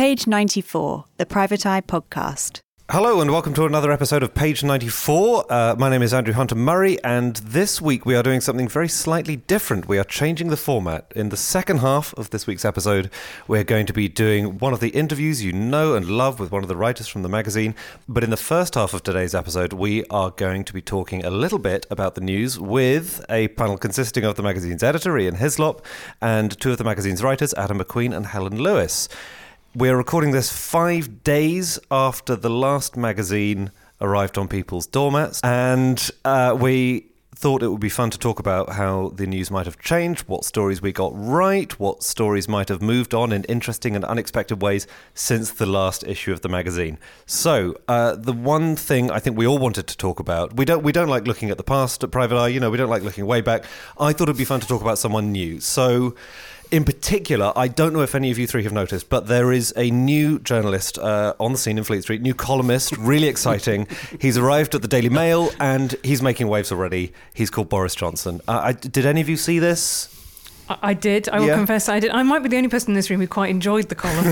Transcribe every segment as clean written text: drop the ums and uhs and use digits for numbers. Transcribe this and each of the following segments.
Page 94, the Private Eye podcast. Hello and welcome to another episode of Page 94. My name is Andrew Hunter-Murray, and this week we are doing something very slightly different. We are changing the format. In the second half of this week's episode, we're going to be doing one of the interviews you know and love with one of the writers from the magazine. But in the first half of today's episode, we are going to be talking a little bit about the news with a panel consisting of the magazine's editor, Ian Hislop, and two of the magazine's writers, Adam McQueen and Helen Lewis. We're recording this 5 days after the last magazine arrived on people's doormats, and we thought it would be fun to talk about how the news might have changed, what stories we got right, what stories might have moved on in interesting and unexpected ways since the last issue of the magazine. So, the one thing I think we all wanted to talk about, we don't like looking at the past at Private Eye, we don't like looking way back. I thought it'd be fun to talk about someone new. So, in particular, I don't know if any of you three have noticed, but there is a new journalist on the scene in Fleet Street, new columnist, really exciting. He's arrived at the Daily Mail and he's making waves already. He's called Boris Johnson. Did any of you see this? I did. I will confess I did. I might be the only person in this room who quite enjoyed the column.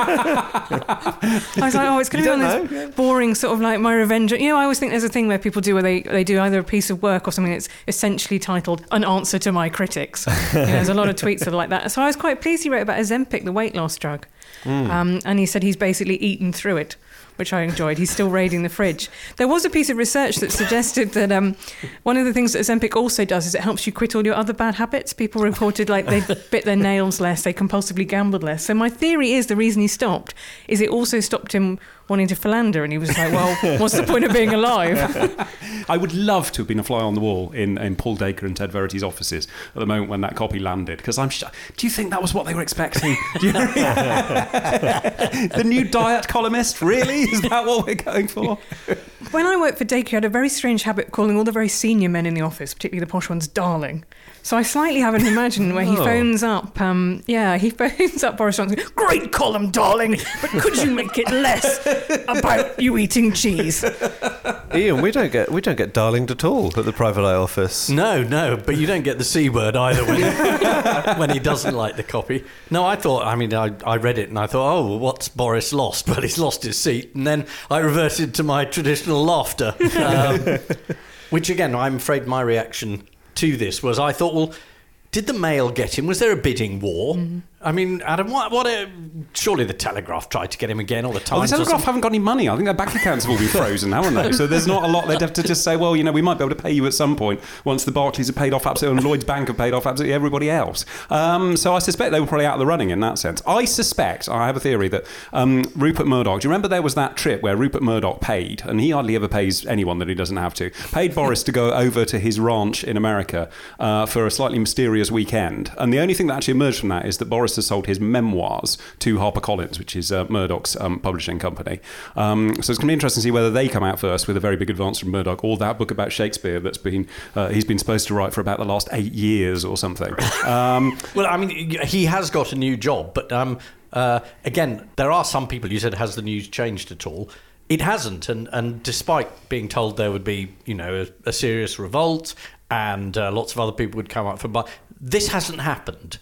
I was like, it's going to be one of those boring sort of like My Revenge. I always think there's a thing where people do where they do either a piece of work or something that's essentially titled An Answer to My Critics. There's a lot of tweets that are like that. So I was quite pleased he wrote about Ozempic, the weight loss drug. And he said he's basically eaten through it, which I enjoyed. He's still raiding the fridge. There was a piece of research that suggested that one of the things that Ozempic also does is it helps you quit all your other bad habits. People reported like they bit their nails less, they compulsively gambled less. So my theory is the reason he stopped is it also stopped him wanting to philander, and he was like, well, what's the point of being alive? I would love to have been a fly on the wall in Paul Dacre and Ted Verity's offices at the moment when that copy landed, because do you think that was what they were expecting? The new diet columnist, really? Is that what we're going for? When I worked for Dacre, I had a very strange habit of calling all the very senior men in the office, particularly the posh ones, darling. So I slightly have an imagined where he phones up, he phones up Boris Johnson, great column, darling, but could you make it less about you eating cheese? Ian, we don't get darlinged at all at the Private Eye office. No, but you don't get the C word either when he doesn't like the copy. No, I read it and I thought, what's Boris lost? Well, he's lost his seat. And then I reverted to my traditional laughter, which again, I'm afraid my reaction to this was I thought, well, did the Mail get him? Was there a bidding war? I mean, Adam, surely the Telegraph tried to get him again all the time. Well, the Telegraph haven't got any money. I think their bank accounts have all been frozen, haven't they? So there's not a lot. They'd have to just say, well, we might be able to pay you at some point once the Barclays have paid off absolutely, and Lloyds Bank have paid off absolutely everybody else. So I suspect they were probably out of the running in that sense. I have a theory that Rupert Murdoch, do you remember there was that trip where Rupert Murdoch paid, and he hardly ever pays anyone that he doesn't have to, paid Boris to go over to his ranch in America for a slightly mysterious weekend. And the only thing that actually emerged from that is that Boris has sold his memoirs to HarperCollins, which is Murdoch's publishing company. So it's going to be interesting to see whether they come out first with a very big advance from Murdoch, or that book about Shakespeare that's been he's been supposed to write for about the last 8 years or something. Well, I mean, he has got a new job, but again, there are some people, you said, has the news changed at all? It hasn't, and despite being told there would be, a serious revolt and lots of other people would come up but this hasn't happened.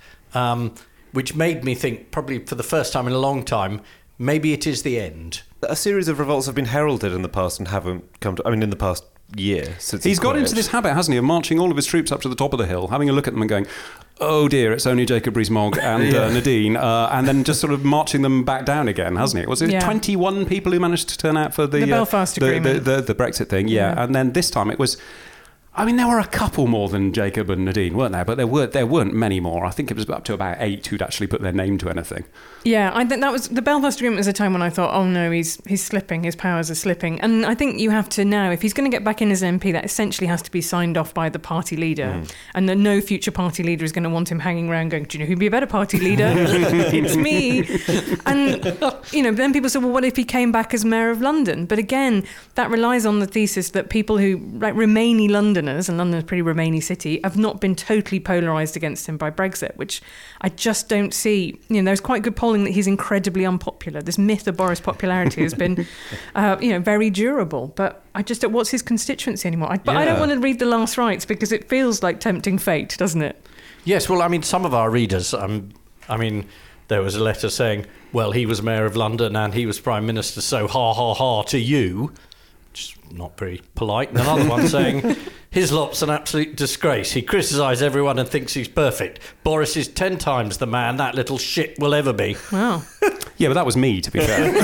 Which made me think, probably for the first time in a long time, maybe it is the end. A series of revolts have been heralded in the past and haven't come to... in the past year. Since he's got into this habit, hasn't he, of marching all of his troops up to the top of the hill, having a look at them and going, oh dear, it's only Jacob Rees-Mogg and Nadine, and then just sort of marching them back down again, hasn't he? Was it 21 people who managed to turn out for the Belfast Agreement? The Brexit thing, and then this time it was... there were a couple more than Jacob and Nadine, weren't there? But there weren't many more. I think it was up to about 8 who'd actually put their name to anything. Yeah, I think that was the Belfast Agreement was a time when I thought, oh no, he's slipping, his powers are slipping. And I think you have to now, if he's going to get back in as MP, that essentially has to be signed off by the party leader. And that no future party leader is going to want him hanging around going, do you know who'd be a better party leader? It's me. And, then people say, well, what if he came back as Mayor of London? But again, that relies on the thesis that people who, like Remainy Londoners, and London's a pretty Remainy city, have not been totally polarised against him by Brexit, which I just don't see. There's quite good polling that he's incredibly unpopular. This myth of Boris' popularity has been, very durable. But what's his constituency anymore? I don't want to read the last rites because it feels like tempting fate, doesn't it? Yes, well, some of our readers, there was a letter saying, well, he was Mayor of London and he was Prime Minister, so ha ha ha to you. Which is not very polite. And another one saying, Hislop's an absolute disgrace. He criticises everyone and thinks he's perfect. Boris is 10 times the man that little shit will ever be. Wow. Yeah, but that was me, to be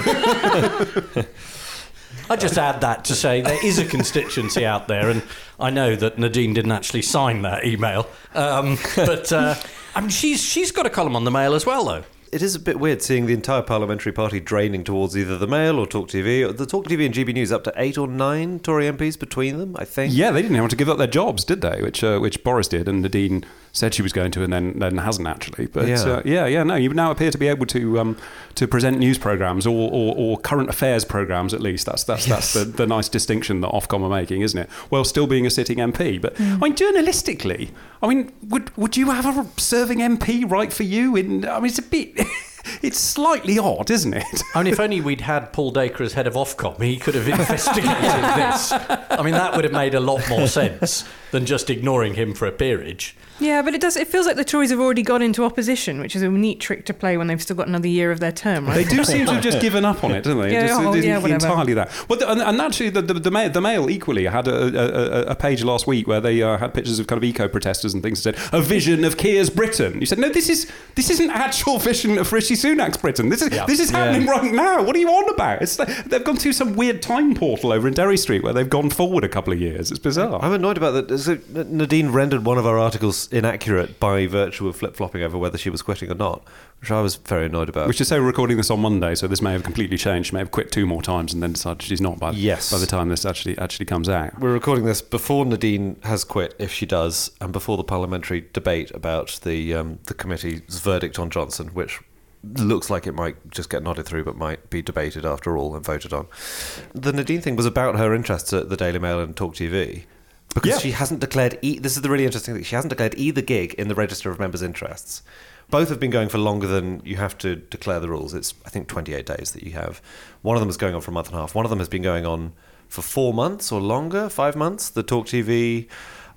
fair. I just add that to say there is a constituency out there, and I know that Nadine didn't actually sign that email. But she's got a column on the Mail as well, though. It is a bit weird seeing the entire parliamentary party draining towards either the Mail or Talk TV. The Talk TV and GB News up to 8 or 9 Tory MPs between them, I think. Yeah, they didn't want to give up their jobs, did they? Which Boris did, and Nadine said she was going to, and then hasn't actually. But no, you now appear to be able to present news programmes or current affairs programmes at least. That's the nice distinction that Ofcom are making, isn't it? While still being a sitting MP. But I mean, journalistically, would you have a serving MP right for you? It's a bit. It's slightly odd, isn't it? I mean, if only we'd had Paul Dacre as head of Ofcom, he could have investigated this. I mean, that would have made a lot more sense than just ignoring him for a peerage. Yeah, but it feels like the Tories have already got into opposition, which is a neat trick to play when they've still got another year of their term, right? They do seem to have just given up on it, don't they? Entirely that. Well, and actually, the Mail equally had a page last week where they had pictures of kind of eco-protesters and things that said, a vision of Keir's Britain. You said, no, this isn't actual vision of Rishi Sunak's Britain. This is happening right now. What are you on about? They've gone through some weird time portal over in Derry Street where they've gone forward a couple of years. It's bizarre. I'm annoyed about that. So Nadine rendered one of our articles inaccurate by virtue of flip-flopping over whether she was quitting or not, which I was very annoyed about. We should say we're recording this on Monday, so this may have completely changed. She may have quit 2 more times and then decided she's not by the time this actually comes out. We're recording this before Nadine has quit, if she does, and before the parliamentary debate about the committee's verdict on Johnson, which looks like it might just get nodded through but might be debated after all and voted on. The Nadine thing was about her interests at the Daily Mail and Talk TV. Because she hasn't declared... this is the really interesting thing. She hasn't declared either gig in the Register of Members' Interests. Both have been going for longer than you have to declare the rules. It's, I think, 28 days that you have. One of them is going on for a month and a half. One of them has been going on for 4 months or longer, 5 months. The Talk TV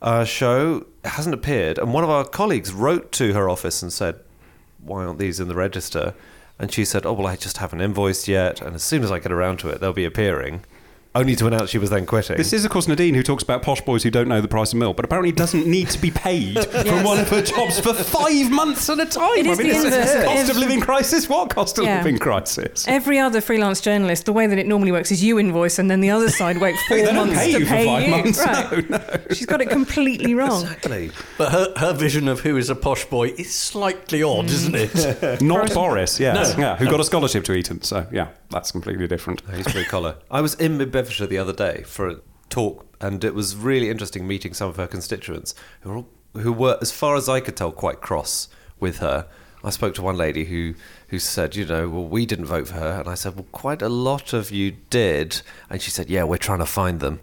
show hasn't appeared. And one of our colleagues wrote to her office and said, why aren't these in the register? And she said, I just haven't invoiced yet. And as soon as I get around to it, they'll be appearing. Only to announce she was then quitting. This is, of course, Nadine, who talks about posh boys who don't know the price of milk, but apparently doesn't need to be paid from one of her jobs for 5 months at a time. It's the cost of living crisis. What cost of living crisis? Every other freelance journalist, the way that it normally works is you invoice and then the other side wait 4 months to pay you. Months. Right. No. She's got it completely wrong. Exactly. But her vision of who is a posh boy is slightly odd, isn't it? Not Boris, yes. No. Yeah, who got a scholarship to Eton. So, yeah, that's completely different. He's blue collar. I was in Mid-Bedfordshire the other day for a talk, and it was really interesting meeting some of her constituents who were, as far as I could tell, quite cross with her. I spoke to one lady who said, we didn't vote for her. And I said, well, quite a lot of you did. And she said, yeah, we're trying to find them.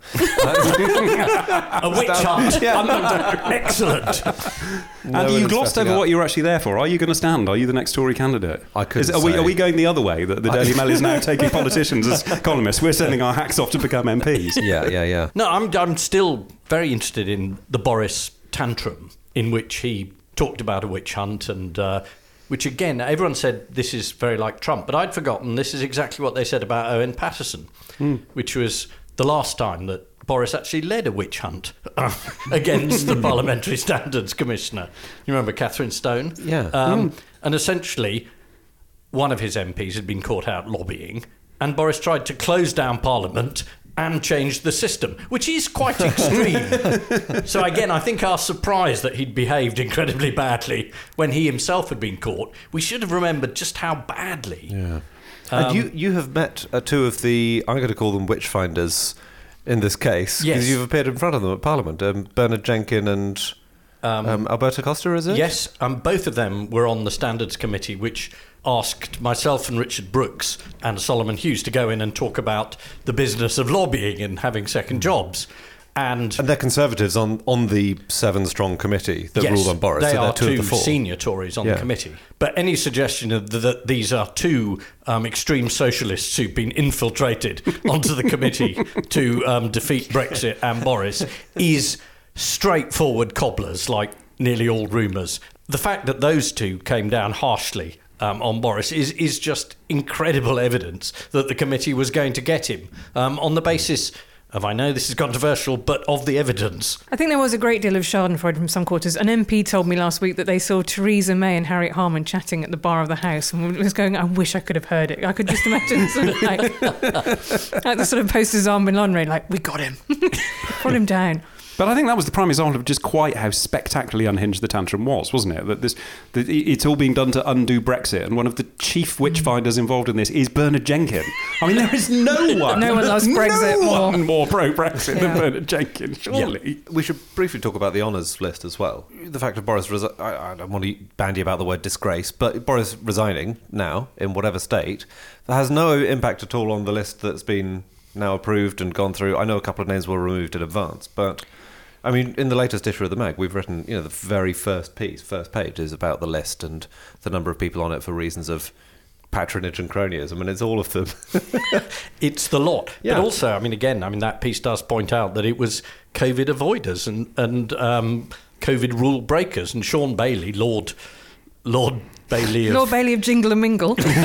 A witch hunt. Excellent. And you glossed over what you were actually there for. Are you going to stand? Are you the next Tory candidate? I couldn't Are we going the other way, that the Daily Mail is now taking politicians as columnists? We're sending our hacks off to become MPs. Yeah. No, I'm still very interested in the Boris tantrum, in which he talked about a witch hunt and... which, again, everyone said this is very like Trump, but I'd forgotten this is exactly what they said about Owen Paterson, which was the last time that Boris actually led a witch hunt against the Parliamentary Standards Commissioner. You remember Catherine Stone? Yeah. And essentially, one of his MPs had been caught out lobbying, and Boris tried to close down Parliament and change the system, which is quite extreme. So again, I think our surprise that he'd behaved incredibly badly when he himself had been caught, we should have remembered just how badly. Yeah. And you have met 2 of the, I'm going to call them witch finders in this case, because you've appeared in front of them at Parliament, Bernard Jenkin and Alberta Costa, is it? Yes, both of them were on the Standards Committee, which asked myself and Richard Brooks and Solomon Hughes to go in and talk about the business of lobbying and having second jobs. And they're Conservatives on the 7-strong committee that ruled on Boris. They are 2 of the 4 senior Tories on the committee. But any suggestion that these are 2 extreme socialists who've been infiltrated onto the committee to defeat Brexit and Boris is straightforward cobblers, like nearly all rumours. The fact that those 2 came down harshly on Boris is just incredible evidence that the committee was going to get him on the basis of, I know this is controversial, but of the evidence. I think there was a great deal of schadenfreude from some quarters. An MP told me last week that they saw Theresa May and Harriet Harman chatting at the bar of the House and was going, I wish I could have heard it. I could just imagine sort of like the sort of posters on Bin Laden, like, we got him. Put him down. But I think that was the prime example of just quite how spectacularly unhinged the tantrum was, wasn't it? That it's all being done to undo Brexit, and one of the chief witchfinders involved in this is Bernard Jenkins. I mean, there is no one loves Brexit more pro-Brexit than Bernard Jenkins, surely. We should briefly talk about the honours list as well. The fact of Boris, I don't want to bandy about the word disgrace, but Boris resigning now, in whatever state, that has no impact at all on the list that's been now approved and gone through. I know a couple of names were removed in advance, but I mean, in the latest issue of the mag, we've written, the very first page is about the list and the number of people on it for reasons of patronage and cronyism. I mean, it's all of them. It's the lot. Yeah. But also, that piece does point out that it was COVID avoiders and COVID rule breakers. And Sean Bailey, Lord Bailey of... Lord Bailey of Jingle and Mingle. So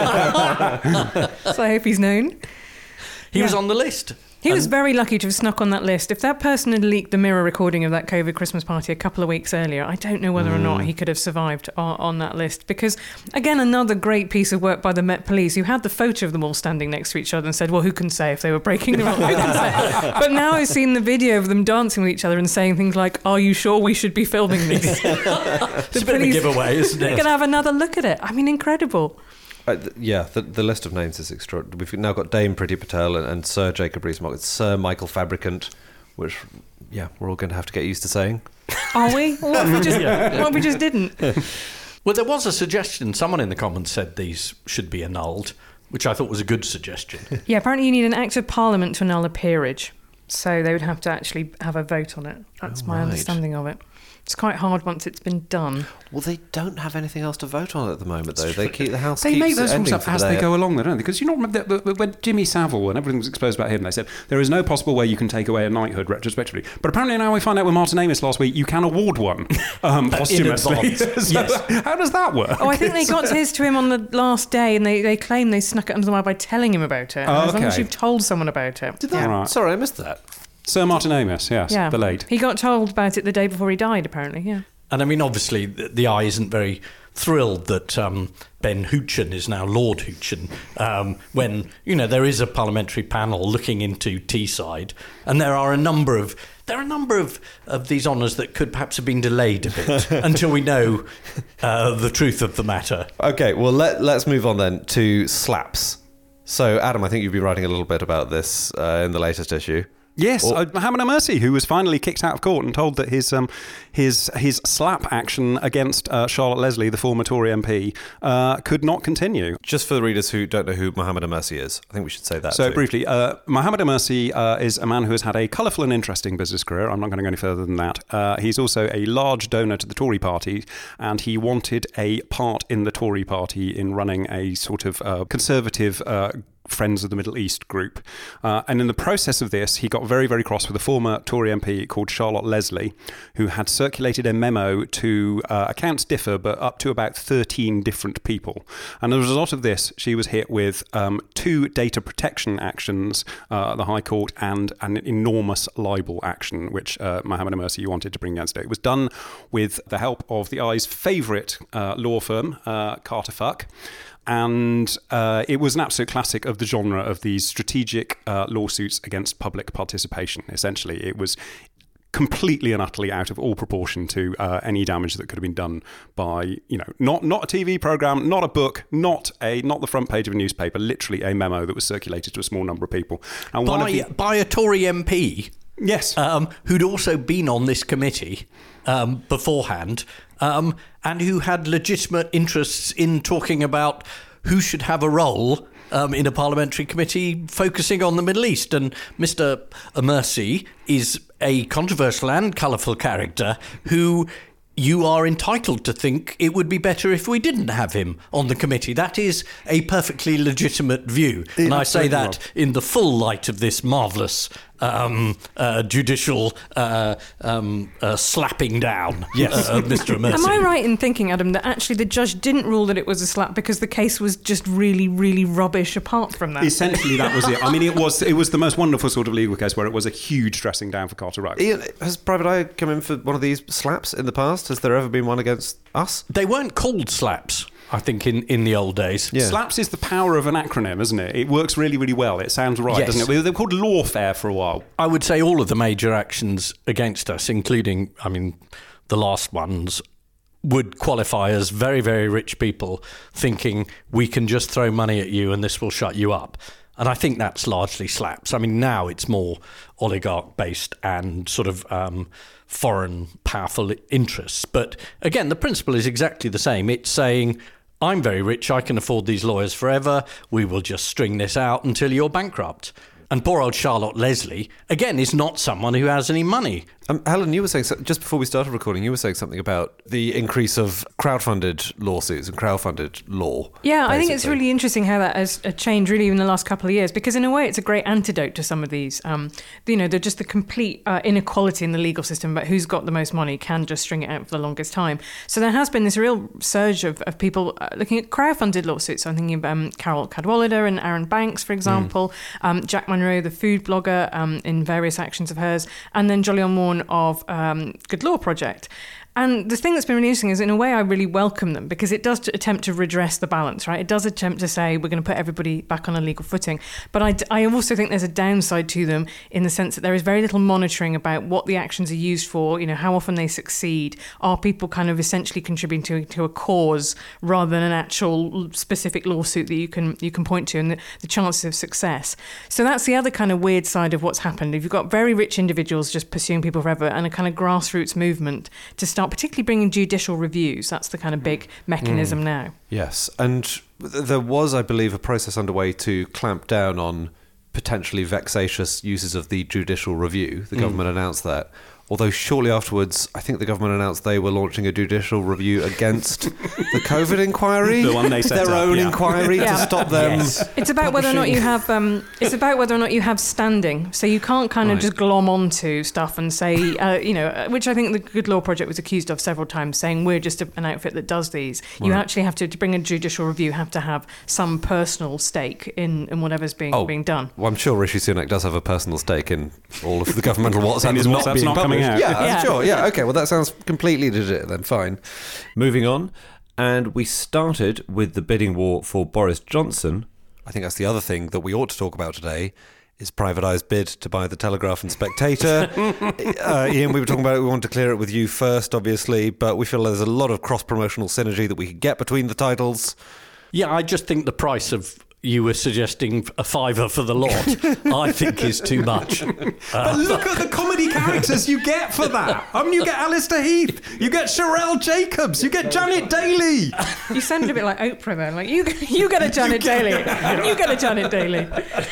I hope he's known. He was on the list. He was very lucky to have snuck on that list. If that person had leaked the Mirror recording of that COVID Christmas party a couple of weeks earlier, I don't know whether or not he could have survived on that list. Because, again, another great piece of work by the Met Police, who had the photo of them all standing next to each other and said, well, who can say if they were breaking the rules? But now I've seen the video of them dancing with each other and saying things like, are you sure we should be filming this? It's a bit of a giveaway, isn't it? They're going to have another look at it. I mean, incredible. The list of names is extraordinary. We've now got Dame Priti Patel and Sir Jacob Rees-Mogg. It's Sir Michael Fabricant, which, we're all going to have to get used to saying. Are we? What if we just didn't? Well, there was a suggestion. Someone in the Commons said these should be annulled, which I thought was a good suggestion. Yeah, apparently you need an Act of Parliament to annul a peerage. So they would have to actually have a vote on it. That's my understanding of it. It's quite hard once it's been done. Well, they don't have anything else to vote on at the moment, though. They keep the House. They make those rules ending up as they go along, though, don't they? Because you know, when Jimmy Savile and everything was exposed about him, they said there is no possible way you can take away a knighthood retrospectively. But apparently now we find out with Martin Amis last week, you can award one posthumously. So yes. How does that work? Oh, I think they got his to him on the last day, and they claim they snuck it under the wire by telling him about it. As long as you've told someone about it. Did they? Right. Sorry, I missed that. Sir Martin Amis, yes, the late. He got told about it the day before he died, apparently, yeah. And I mean, obviously, the Eye isn't very thrilled that Ben Houchen is now Lord Houchen, when, there is a parliamentary panel looking into Teesside, and there are a number of these honours that could perhaps have been delayed a bit until we know the truth of the matter. Okay, well, let's move on then to slaps. So, Adam, I think you've been writing a little bit about this in the latest issue. Yes, Mohamed Amersi, who was finally kicked out of court and told that his slap action against Charlotte Leslie, the former Tory MP, could not continue. Just for the readers who don't know who Mohamed Amersi is, I think we should say that. So too. Briefly, Mohamed Amersi is a man who has had a colourful and interesting business career. I'm not going to go any further than that. He's also a large donor to the Tory party, and he wanted a part in the Tory party in running a sort of conservative Friends of the Middle East group. And in the process of this, he got very, very cross with a former Tory MP called Charlotte Leslie, who had circulated a memo to, accounts differ, but up to about 13 different people. And as a result of this, she was hit with 2 data protection actions, the High Court, and an enormous libel action, which Mohamed Amersi wanted to bring against it. It was done with the help of the Eye's favourite law firm, Carter Fuck. And it was an absolute classic of the genre of these strategic lawsuits against public participation. Essentially, it was completely and utterly out of all proportion to any damage that could have been done by, not a TV program, not a book, not the front page of a newspaper, literally a memo that was circulated to a small number of people. And by a Tory MP, yes, who'd also been on this committee beforehand. And who had legitimate interests in talking about who should have a role in a parliamentary committee focusing on the Middle East. And Mr. Amersi is a controversial and colourful character who you are entitled to think it would be better if we didn't have him on the committee. That is a perfectly legitimate view. And I say that in the full light of this marvellous judicial slapping down of Mr. Mercy. Am I right in thinking, Adam, that actually the judge didn't rule that it was a slap because the case was just really, really rubbish apart from that? Essentially, that was it. I mean, it was the most wonderful sort of legal case where it was a huge dressing down for Carter Ruck. Ian, has Private Eye come in for one of these slaps in the past? Has there ever been one against us? They weren't called slaps, I think, in the old days. Yeah. SLAPS is the power of an acronym, isn't it? It works really, really well. It sounds right, Yes. doesn't it? They were called lawfare for a while. I would say all of the major actions against us, including, the last ones, would qualify as very, very rich people thinking we can just throw money at you and this will shut you up. And I think that's largely slaps. Now it's more oligarch-based and sort of foreign powerful interests. But again, the principle is exactly the same. It's saying, I'm very rich, I can afford these lawyers forever, we will just string this out until you're bankrupt. And poor old Charlotte Leslie, again, is not someone who has any money. Helen, you were saying, just before we started recording, you were saying something about the increase of crowdfunded lawsuits and crowdfunded law. Yeah, I think it's basically. really interesting how that has changed really in the last couple of years, because in a way it's a great antidote to some of these. They're just the complete inequality in the legal system about who's got the most money can just string it out for the longest time. So there has been this real surge of people looking at crowdfunded lawsuits. I'm thinking of Carol Cadwallader and Aaron Banks, for example, Jack Monroe, the food blogger, in various actions of hers, and then Jolyon Morn of Good Law Project. And the thing that's been really interesting is, in a way, I really welcome them because it does attempt to redress the balance, right? It does attempt to say we're going to put everybody back on a legal footing. But I also think there's a downside to them in the sense that there is very little monitoring about what the actions are used for, how often they succeed. Are people kind of essentially contributing to a cause rather than an actual specific lawsuit that you can point to and the chances of success? So that's the other kind of weird side of what's happened. If you've got very rich individuals just pursuing people forever and a kind of grassroots movement to start particularly bringing judicial reviews. That's the kind of big mechanism now. Yes, and there was, I believe, a process underway to clamp down on potentially vexatious uses of the judicial review. The government announced that. Although shortly afterwards, I think the government announced they were launching a judicial review against the COVID inquiry. The one they set their up, own yeah. inquiry to stop them. Yes. It's about whether or not you have. It's about whether or not you have standing. So you can't kind of just glom onto stuff and say, which I think the Good Law Project was accused of several times, saying we're just an outfit that does these. You actually have to bring a judicial review. Have to have some personal stake in whatever's being done. Well, I'm sure Rishi Sunak does have a personal stake in all of the governmental WhatsApp his not WhatsApp's being not coming published. out. Yeah, sure. Yeah, okay. Well, that sounds completely legit then. Fine. Moving on. And we started with the bidding war for Boris Johnson. I think that's the other thing that we ought to talk about today is Private Eye's bid to buy the Telegraph and Spectator. Ian, we were talking about it. We wanted to clear it with you first, obviously, but we feel there's a lot of cross-promotional synergy that we could get between the titles. Yeah, I just think the price of, you were suggesting, a £5 for the lot, I think is too much. But look at the comedy characters you get for that. You get Alistair Heath, you get Sherelle Jacobs, you get Janet Daly. You sounded a bit like Oprah then. Like, you get a Janet Daly. You get a Janet Daly.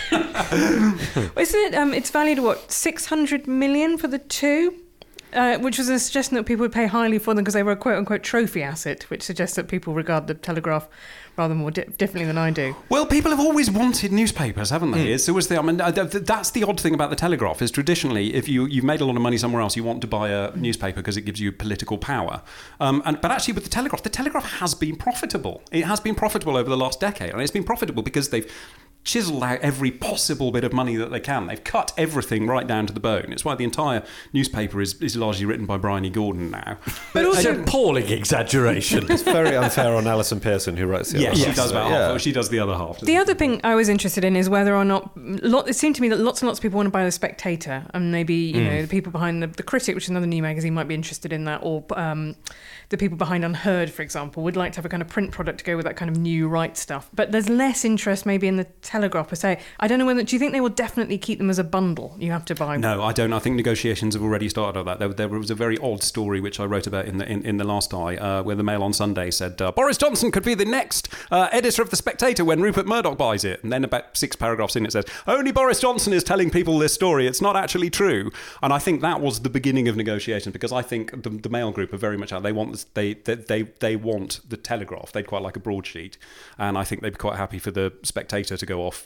Isn't it? It's valued at what, 600 million for the two? Which was a suggestion that people would pay highly for them because they were a quote-unquote trophy asset, which suggests that people regard the Telegraph rather more differently than I do. Well, people have always wanted newspapers, haven't they? It's always that's the odd thing about the Telegraph, is traditionally, if you've made a lot of money somewhere else, you want to buy a newspaper because it gives you political power. But actually with the Telegraph has been profitable. It has been profitable over the last decade, and it's been profitable because they've chiseled out every possible bit of money that they can. They've cut everything right down to the bone. It's why the entire newspaper is largely written by Bryony Gordon now. But also an appalling exaggeration. It's very unfair on Alison Pearson, who writes the other She half. does about half. She does the other half. The other thing I was interested in is whether or not it seemed to me that lots and lots of people want to buy The Spectator, and maybe the people behind the Critic, which is another new magazine, might be interested in that, or the people behind Unheard, for example, would like to have a kind of print product to go with that kind of new right stuff. But there's less interest maybe in the Telegraph per se. I don't know whether, do you think they will definitely keep them as a bundle? You have to buy. No, I don't. I think negotiations have already started on that. There was a very odd story which I wrote about in the Last Eye, where the Mail on Sunday said Boris Johnson could be the next editor of The Spectator when Rupert Murdoch buys it. And then about 6 paragraphs in it says, only Boris Johnson is telling people this story. It's not actually true. And I think that was the beginning of negotiations, because I think the Mail Group are very much out. They want they want the Telegraph. They'd quite like a broadsheet. And I think they'd be quite happy for The Spectator to go off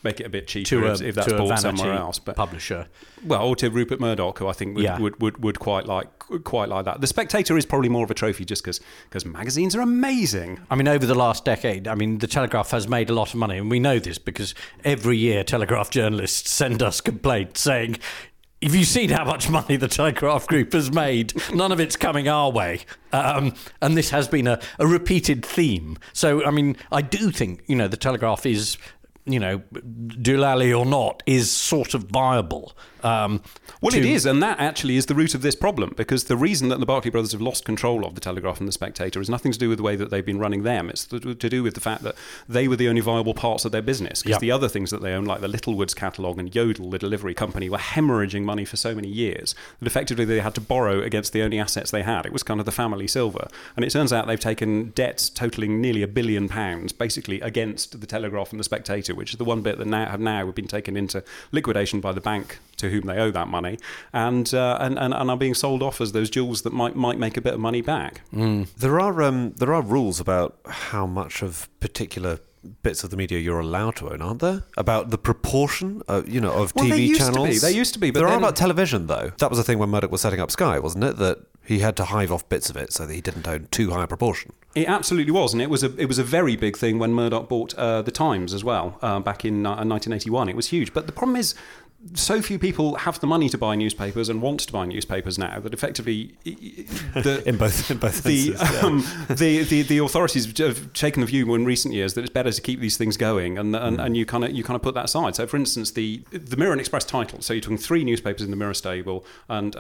make it a bit cheaper if that's bought somewhere else. But publisher. Well, or to Rupert Murdoch, who I think would quite like that. The Spectator is probably more of a trophy just because magazines are amazing. I mean, over the last decade, the Telegraph has made a lot of money, and we know this because every year Telegraph journalists send us complaints saying, have you seen how much money the Telegraph Group has made? None of it's coming our way. And this has been a repeated theme. So, I do think, the Telegraph is, Doolally or not, is sort of viable. It is, and that actually is the root of this problem, because the reason that the Barclay brothers have lost control of the Telegraph and the Spectator is nothing to do with the way that they've been running them. It's to do with the fact that they were the only viable parts of their business, because the other things that they own, like the Littlewoods catalogue and Yodel, the delivery company, were hemorrhaging money for so many years that effectively they had to borrow against the only assets they had. It was kind of the family silver. And it turns out they've taken debts totalling nearly £1 billion, basically against the Telegraph and the Spectator, which is the one bit that have been taken into liquidation by the bank to whom they owe that money, and are being sold off as those jewels that might make a bit of money back. There are rules about how much of particular bits of the media you're allowed to own, aren't there? About the proportion, of TV channels. They used to be. But there are about television, though. That was the thing when Murdoch was setting up Sky, wasn't it? That he had to hive off bits of it so that he didn't own too high a proportion. It absolutely was, and it was a very big thing when Murdoch bought the Times as well back in 1981. It was huge, but the problem is, so few people have the money to buy newspapers and want to buy newspapers now that effectively in both senses, the authorities have taken the view in recent years that it's better to keep these things going, and you kind of put that aside. So, for instance, the Mirror and Express title. So you're talking 3 newspapers in the Mirror stable and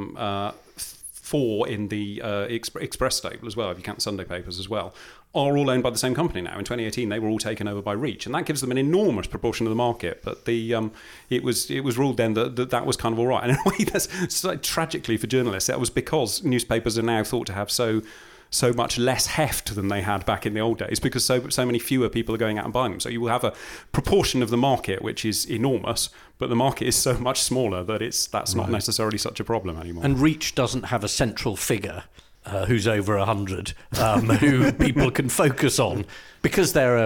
4 in the Express stable as well, if you count the Sunday papers as well, are all owned by the same company now. In 2018, they were all taken over by Reach, and that gives them an enormous proportion of the market. But it was ruled then that was kind of all right. And in a way, that's tragically for journalists, that was because newspapers are now thought to have so much less heft than they had back in the old days, because so many fewer people are going out and buying them. So you will have a proportion of the market which is enormous, but the market is so much smaller that that's not necessarily such a problem anymore. And Reach doesn't have a central figure who's over 100, who people can focus on, because they're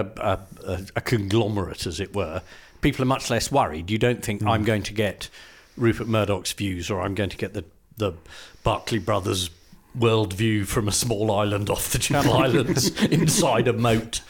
a conglomerate, as it were. People are much less worried. You don't think I'm going to get Rupert Murdoch's views, or I'm going to get the Barclay brothers' worldview from a small island off the Channel Islands inside a moat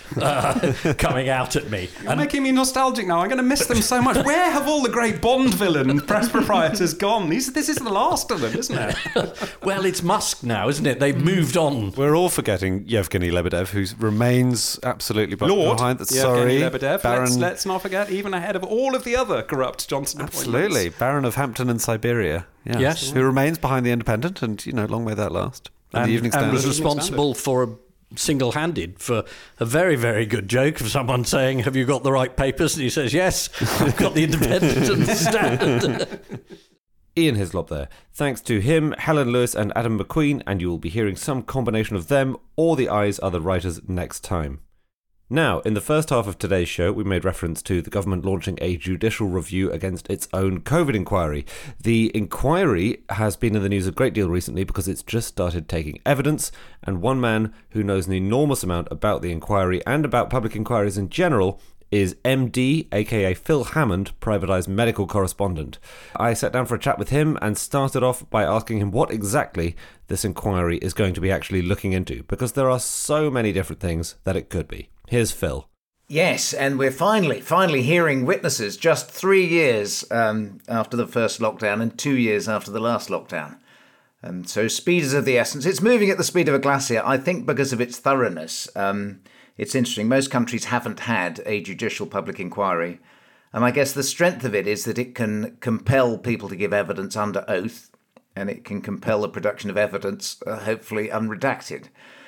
coming out at me. You're making me nostalgic now. I'm going to miss them so much. Where have all the great Bond villain press proprietors gone? This is the last of them, isn't it? Well, it's Musk now, isn't it? They've moved on. We're all forgetting Yevgeny Lebedev, who remains absolutely Lord behind. Yevgeny Lebedev. Let's not forget, even ahead of all of the other corrupt Johnson appointments. Absolutely. Baron of Hampton and Siberia. Yes. Who remains behind the Independent, and, long may that last. And the Evening Standard. And was responsible single-handed for a very, very good joke of someone saying, have you got the right papers? And he says, yes, I've got the Independent and the Standard. Ian Hislop there. Thanks to him, Helen Lewis and Adam McQueen, and you will be hearing some combination of them or the Eyes Are the Writers next time. Now, in the first half of today's show, we made reference to the government launching a judicial review against its own COVID inquiry. The inquiry has been in the news a great deal recently because it's just started taking evidence, and one man who knows an enormous amount about the inquiry and about public inquiries in general is MD, aka Phil Hammond, privatised medical correspondent. I sat down for a chat with him and started off by asking him what exactly this inquiry is going to be actually looking into, because there are so many different things that it could be. Here's Phil. Yes, and we're finally hearing witnesses just 3 years after the first lockdown and 2 years after the last lockdown. And so speed is of the essence. It's moving at the speed of a glacier, I think, because of its thoroughness. It's interesting. Most countries haven't had a judicial public inquiry. And I guess the strength of it is that it can compel people to give evidence under oath, and it can compel the production of evidence, hopefully unredacted.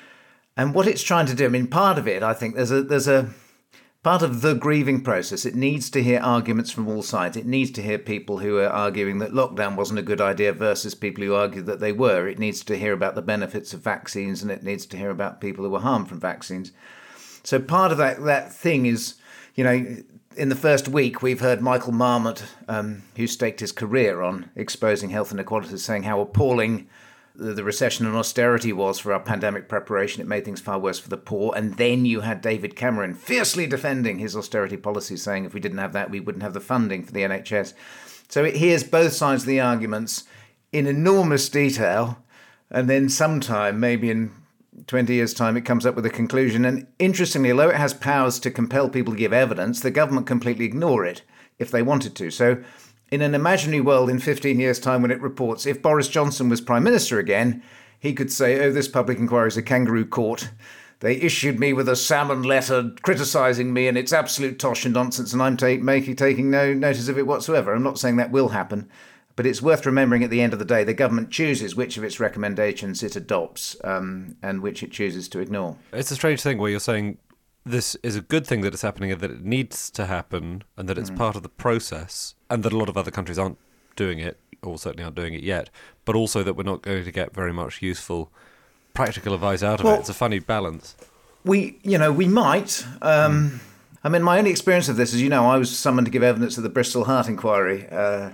And what it's trying to do, part of it, I think, there's a part of the grieving process. It needs to hear arguments from all sides. It needs to hear people who are arguing that lockdown wasn't a good idea versus people who argue that they were. It needs to hear about the benefits of vaccines, and it needs to hear about people who were harmed from vaccines. So part of that thing is, in the first week, we've heard Michael Marmot, who staked his career on exposing health inequalities, saying how appalling the recession and austerity was for our pandemic preparation. It made things far worse for the poor. And then you had David Cameron fiercely defending his austerity policy, saying if we didn't have that, we wouldn't have the funding for the NHS. So it hears both sides of the arguments in enormous detail. And then sometime, maybe in 20 years' time, it comes up with a conclusion. And interestingly, although it has powers to compel people to give evidence, the government completely ignore it if they wanted to. So in an imaginary world in 15 years' time when it reports, if Boris Johnson was Prime Minister again, he could say, oh, this public inquiry is a kangaroo court. They issued me with a salmon letter criticising me and it's absolute tosh and nonsense and I'm taking no notice of it whatsoever. I'm not saying that will happen, but it's worth remembering at the end of the day, the government chooses which of its recommendations it adopts and which it chooses to ignore. It's a strange thing where you're saying this is a good thing that it's happening and that it needs to happen and that it's part of the process and that a lot of other countries aren't doing it or certainly aren't doing it yet, but also that we're not going to get very much useful practical advice out of it. It's a funny balance. We might. I mean, my only experience of this is, I was summoned to give evidence at the Bristol Heart Inquiry.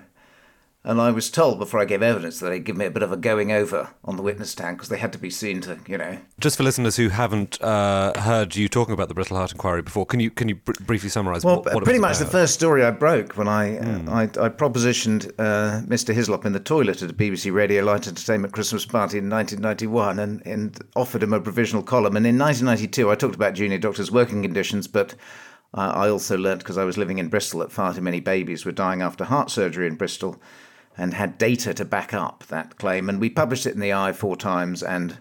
And I was told before I gave evidence that they'd give me a bit of a going over on the witness stand because they had to be seen to, Just for listeners who haven't heard you talking about the Bristol Heart Inquiry before, can you briefly summarise what it was pretty much about? The first story I broke when I propositioned Mr. Hislop in the toilet at a BBC Radio Light Entertainment Christmas party in 1991 and offered him a provisional column. And in 1992, I talked about junior doctors' working conditions, but I also learnt, because I was living in Bristol, that far too many babies were dying after heart surgery in Bristol, and had data to back up that claim. And we published it in the Eye 4 times, and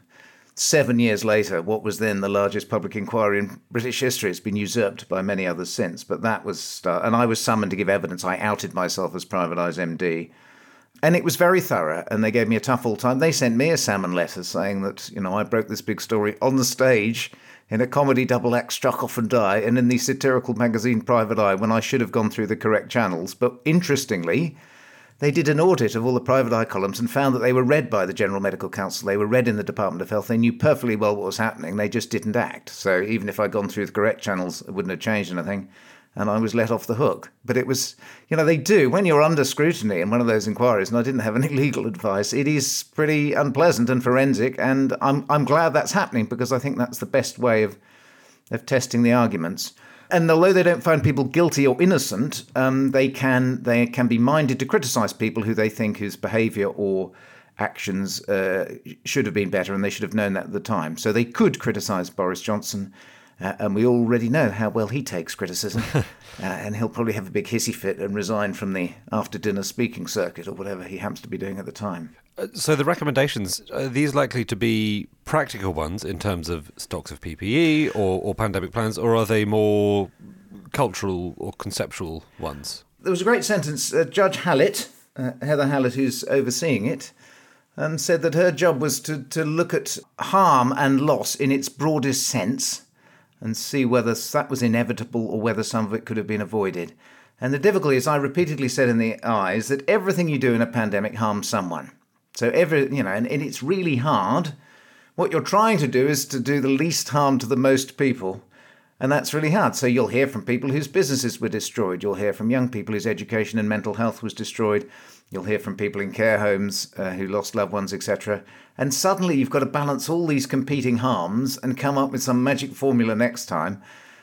7 years later, what was then the largest public inquiry in British history has been usurped by many others since. But that was, and I was summoned to give evidence. I outed myself as Private Eye's MD. And it was very thorough, and they gave me a tough all time. They sent me a salmon letter saying that, I broke this big story on the stage in a comedy double act, Struck Off and Die, and in the satirical magazine Private Eye when I should have gone through the correct channels. But interestingly, they did an audit of all the Private Eye columns and found that they were read by the General Medical Council. They were read in the Department of Health. They knew perfectly well what was happening. They just didn't act. So even if I'd gone through the correct channels, it wouldn't have changed anything. And I was let off the hook. But it was, they do. When you're under scrutiny in one of those inquiries, and I didn't have any legal advice, it is pretty unpleasant and forensic. And I'm glad that's happening because I think that's the best way of testing the arguments. And although they don't find people guilty or innocent, they can be minded to criticise people who they think whose behaviour or actions should have been better, and they should have known that at the time. So they could criticise Boris Johnson, and we already know how well he takes criticism, and he'll probably have a big hissy fit and resign from the after-dinner speaking circuit or whatever he happens to be doing at the time. So the recommendations, are these likely to be practical ones in terms of stocks of PPE or pandemic plans, or are they more cultural or conceptual ones? There was a great sentence. Judge Hallett, Heather Hallett, who's overseeing it, said that her job was to look at harm and loss in its broadest sense and see whether that was inevitable or whether some of it could have been avoided. And the difficulty, as I repeatedly said in the Eye, is that everything you do in a pandemic harms someone. So and it's really hard. What you're trying to do is to do the least harm to the most people. And that's really hard. So you'll hear from people whose businesses were destroyed. You'll hear from young people whose education and mental health was destroyed. You'll hear from people in care homes who lost loved ones, etc. And suddenly you've got to balance all these competing harms and come up with some magic formula next time.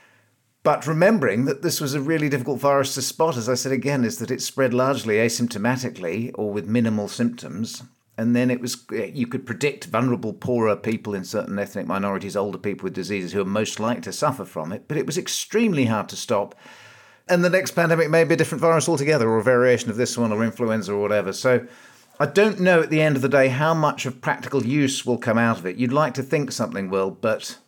But remembering that this was a really difficult virus to spot, as I said again, is that it spread largely asymptomatically or with minimal symptoms. And then you could predict vulnerable, poorer people in certain ethnic minorities, older people with diseases who are most likely to suffer from it. But it was extremely hard to stop. And the next pandemic may be a different virus altogether, or a variation of this one, or influenza or whatever. So I don't know at the end of the day how much of practical use will come out of it. You'd like to think something will, but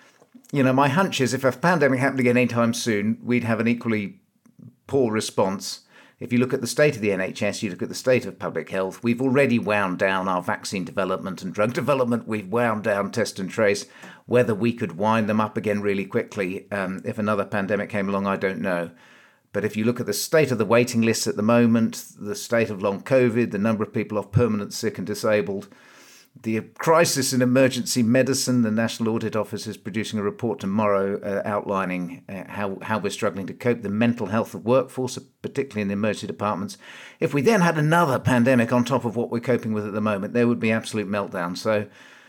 my hunch is if a pandemic happened again anytime soon, we'd have an equally poor response. If you look at the state of the NHS, you look at the state of public health, we've already wound down our vaccine development and drug development. We've wound down test and trace. Whether we could wind them up again really quickly if another pandemic came along, I don't know. But if you look at the state of the waiting lists at the moment, the state of long COVID, the number of people off permanent sick and disabled, The crisis in emergency medicine, the National Audit Office is producing a report tomorrow outlining how we're struggling to cope. The mental health of workforce, particularly in the emergency departments. If we then had another pandemic on top of what we're coping with at the moment, there would be absolute meltdown. So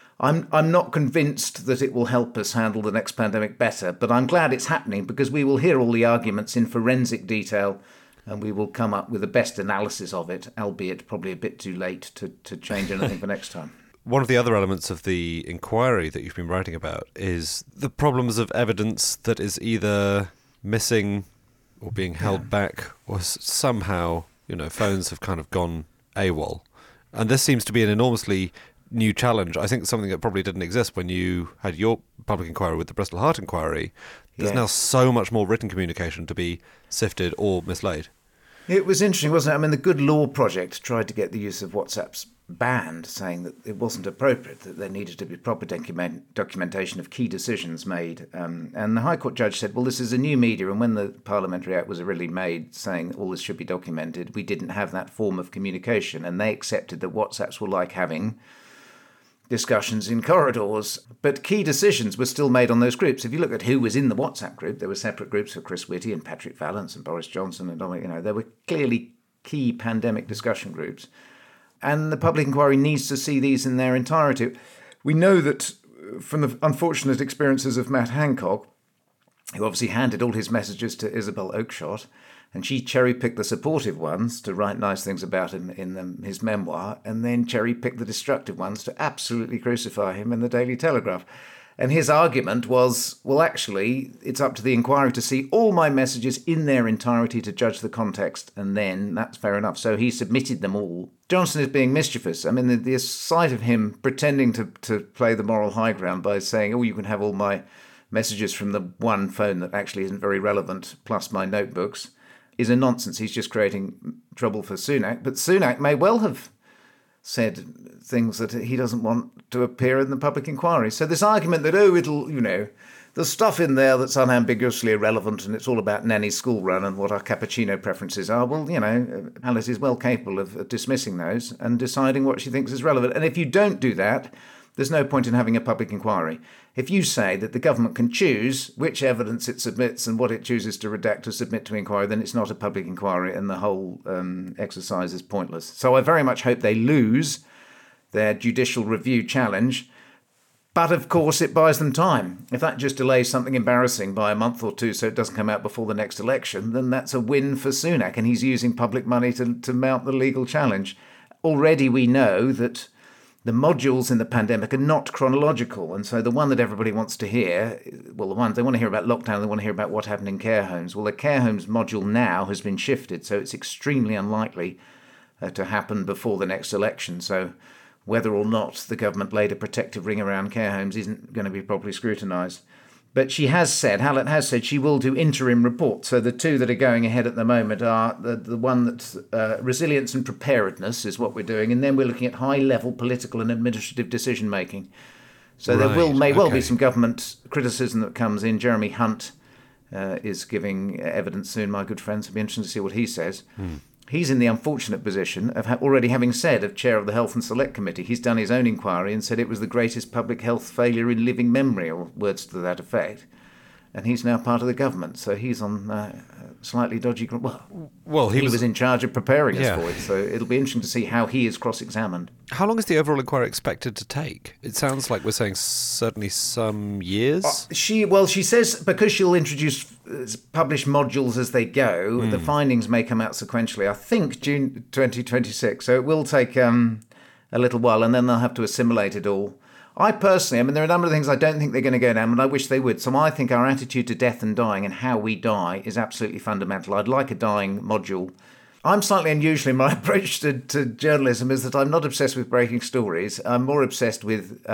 I'm not convinced that it will help us handle the next pandemic better, but I'm glad it's happening because we will hear all the arguments in forensic detail and we will come up with the best analysis of it, albeit probably a bit too late to change anything for next time. One of the other elements of the inquiry that you've been writing about is the problems of evidence that is either missing or being held back, or somehow, phones have kind of gone AWOL. And this seems to be an enormously new challenge. I think something that probably didn't exist when you had your public inquiry with the Bristol Heart Inquiry. There's now so much more written communication to be sifted or mislaid. It was interesting, wasn't it? I mean, the Good Law Project tried to get the use of WhatsApps banned, saying that it wasn't appropriate, that there needed to be proper documentation of key decisions made. And the High Court judge said, well, this is a new media, and when the Parliamentary Act was originally made saying that all this should be documented, we didn't have that form of communication, and they accepted that WhatsApps were like having discussions in corridors, but key decisions were still made on those groups. If you look at who was in the WhatsApp group, there were separate groups for Chris Whitty and Patrick Vallance and Boris Johnson and Dominic, there were clearly key pandemic discussion groups. And the public inquiry needs to see these in their entirety. We know that from the unfortunate experiences of Matt Hancock, who obviously handed all his messages to Isabel Oakeshott, and she cherry-picked the supportive ones to write nice things about him in his memoir, and then cherry-picked the destructive ones to absolutely crucify him in the Daily Telegraph. And his argument was, well, actually, it's up to the inquiry to see all my messages in their entirety to judge the context, and then that's fair enough. So he submitted them all. Johnson is being mischievous. I mean, the sight of him pretending to play the moral high ground by saying, oh, you can have all my messages from the one phone that actually isn't very relevant, plus my notebooks, is a nonsense. He's just creating trouble for Sunak. But Sunak may well have said things that he doesn't want to appear in the public inquiry. So this argument that, it'll, there's stuff in there that's unambiguously irrelevant and it's all about Nanny's school run and what our cappuccino preferences are, well, Alice is well capable of dismissing those and deciding what she thinks is relevant. And if you don't do that, there's no point in having a public inquiry. If you say that the government can choose which evidence it submits and what it chooses to redact or submit to inquiry, then it's not a public inquiry and the whole exercise is pointless. So I very much hope they lose their judicial review challenge. But of course, it buys them time. If that just delays something embarrassing by a month or two so it doesn't come out before the next election, then that's a win for Sunak. And he's using public money to mount the legal challenge. Already we know that the modules in the pandemic are not chronological. And so the one that everybody wants to hear, well, the ones they want to hear about lockdown, they want to hear about what happened in care homes. Well, the care homes module now has been shifted, so it's extremely unlikely to happen before the next election. So whether or not the government laid a protective ring around care homes isn't going to be properly scrutinised. But she has said, Hallett has said, she will do interim reports. So the two that are going ahead at the moment are the one that's resilience and preparedness is what we're doing. And then we're looking at high-level political and administrative decision-making. So there may well be some government criticism that comes in. Jeremy Hunt is giving evidence soon, my good friend. So it'll be interesting to see what he says. He's in the unfortunate position of already having said, as chair of the Health and Select Committee, he's done his own inquiry and said it was the greatest public health failure in living memory, or words to that effect. And he's now part of the government, so he's on slightly dodgy ground. Well, he was in charge of preparing us for it, so it'll be interesting to see how he is cross-examined. How long is the overall inquiry expected to take? It sounds like we're saying certainly some years. She says because she'll introduce publish modules as they go, the findings may come out sequentially. I think June 2026, so it will take a little while, and then they'll have to assimilate it all. I personally, there are a number of things I don't think they're going to go down, and I wish they would. So I think our attitude to death and dying and how we die is absolutely fundamental. I'd like a dying module. I'm slightly unusual in my approach to journalism is that I'm not obsessed with breaking stories. I'm more obsessed with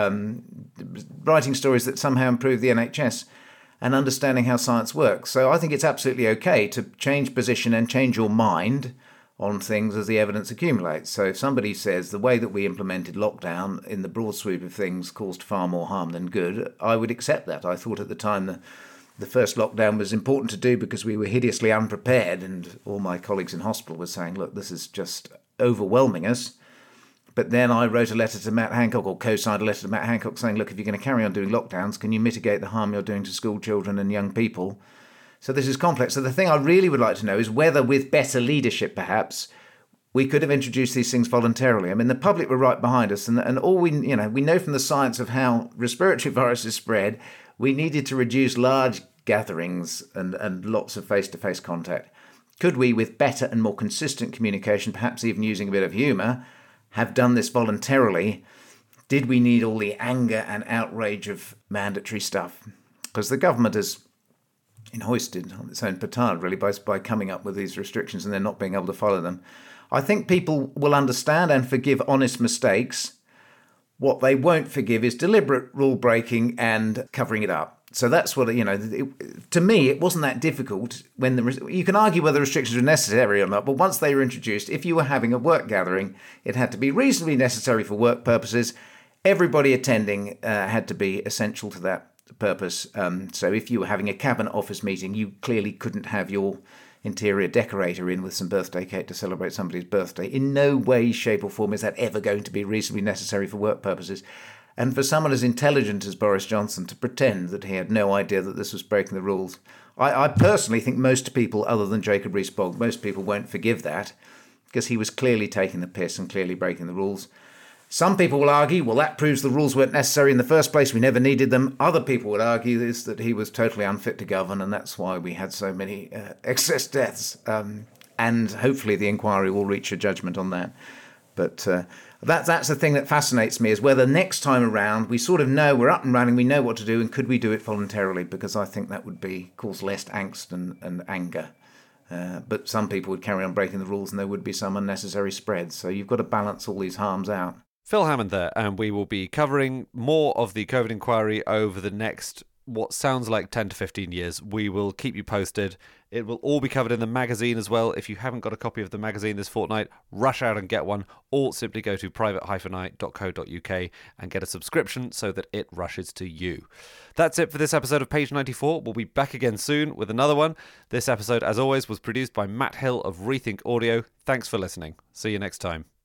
writing stories that somehow improve the NHS and understanding how science works. So I think it's absolutely okay to change position and change your mind on things as the evidence accumulates. So if somebody says the way that we implemented lockdown in the broad sweep of things caused far more harm than good, I would accept that. I thought at the time the first lockdown was important to do because we were hideously unprepared, and all my colleagues in hospital were saying, look, this is just overwhelming us. But then I wrote a letter to Matt Hancock, or co-signed a letter to Matt Hancock saying, look, if you're going to carry on doing lockdowns, can you mitigate the harm you're doing to school children and young people? So this is complex. So the thing I really would like to know is whether with better leadership, perhaps, we could have introduced these things voluntarily. I mean, the public were right behind us, and all we know from the science of how respiratory viruses spread, we needed to reduce large gatherings and lots of face-to-face contact. Could we, with better and more consistent communication, perhaps even using a bit of humour, have done this voluntarily? Did we need all the anger and outrage of mandatory stuff? Because the government has hoisted on its own petard, really, by coming up with these restrictions and then not being able to follow them. I think people will understand and forgive honest mistakes. What they won't forgive is deliberate rule breaking and covering it up. So that's what, to me, it wasn't that difficult when you can argue whether restrictions were necessary or not, but once they were introduced, if you were having a work gathering, it had to be reasonably necessary for work purposes. Everybody attending had to be essential to that purpose. So if you were having a cabinet office meeting, you clearly couldn't have your interior decorator in with some birthday cake to celebrate somebody's birthday. In no way, shape or form is that ever going to be reasonably necessary for work purposes. And for someone as intelligent as Boris Johnson to pretend that he had no idea that this was breaking the rules, I personally think most people, other than Jacob Rees-Mogg, most people won't forgive that, because he was clearly taking the piss and clearly breaking the rules. Some people will argue, well, that proves the rules weren't necessary in the first place, we never needed them. Other people would argue that he was totally unfit to govern, and that's why we had so many excess deaths. And hopefully the inquiry will reach a judgment on that. But that's the thing that fascinates me, is whether next time around we sort of know we're up and running, we know what to do, and could we do it voluntarily? Because I think that would cause less angst and anger. But some people would carry on breaking the rules and there would be some unnecessary spread. So you've got to balance all these harms out. Phil Hammond there, and we will be covering more of the COVID inquiry over the next, what sounds like 10 to 15 years. We will keep you posted. It will all be covered in the magazine as well. If you haven't got a copy of the magazine this fortnight, rush out and get one, or simply go to private-eye.co.uk and get a subscription so that it rushes to you. That's it for this episode of Page 94. We'll be back again soon with another one. This episode, as always, was produced by Matt Hill of Rethink Audio. Thanks for listening. See you next time.